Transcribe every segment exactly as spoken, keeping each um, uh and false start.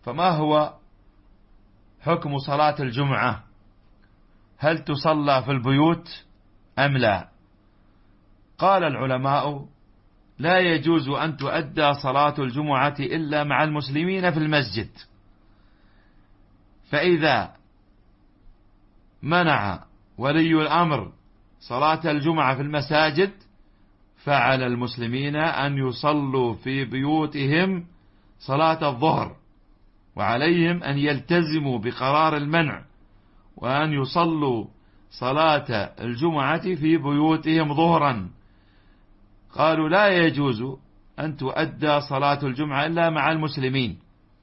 فما هو حكم صلاة الجمعة؟ هل تصلى في البيوت أم لا؟ قال العلماء: لا يجوز أن تؤدى صلاة الجمعة إلا مع المسلمين في المسجد، فإذا منع ولي الأمر صلاة الجمعة في المساجد فعلى المسلمين أن يصلوا في بيوتهم صلاة الظهر، وعليهم أن يلتزموا بقرار المنع وأن يصلوا صلاة الجمعة في بيوتهم ظهرا. قالوا: لا يجوز أن تؤدى صلاة الجمعة إلا مع المسلمين.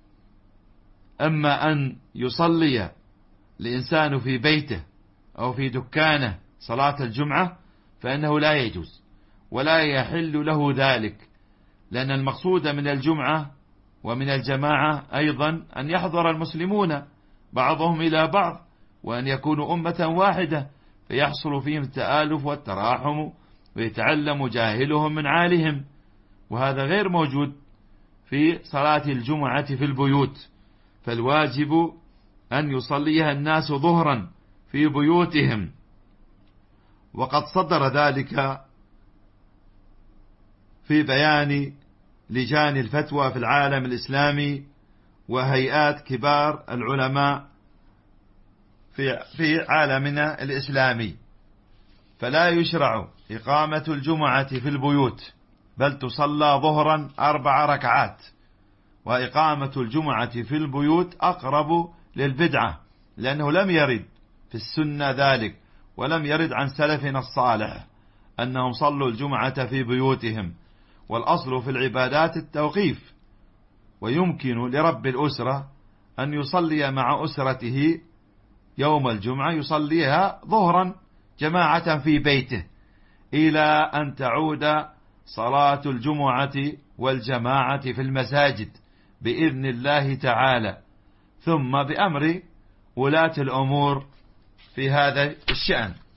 أما أن يصلي الإنسان في بيته أو في دكانه صلاة الجمعة فإنه لا يجوز ولا يحل له ذلك، لأن المقصود من الجمعة ومن الجماعة أيضا أن يحضر المسلمون بعضهم إلى بعض، وأن يكونوا أمة واحدة فيحصل فيهم التآلف والتراحم ويتعلم جاهلهم من عالهم، وهذا غير موجود في صلاة الجمعة في البيوت. فالواجب أن يصليها الناس ظهرا في بيوتهم. وقد صدر ذلك في بيان لجان الفتوى في العالم الإسلامي وهيئات كبار العلماء في في عالمنا الإسلامي. فلا يشرع إقامة الجمعة في البيوت، بل تصلى ظهرا أربع ركعات. وإقامة الجمعة في البيوت أقرب للبدعة، لأنه لم يرد في السنة ذلك، ولم يرد عن سلفنا الصالح أنهم صلوا الجمعة في بيوتهم. والأصل في العبادات التوقيف، ويمكن لرب الأسرة أن يصلي مع أسرته يوم الجمعة يصليها ظهرا جماعة في بيته إلى أن تعود صلاة الجمعة والجماعة في المساجد بإذن الله تعالى، ثم بأمر ولاة الأمور في هذا الشأن.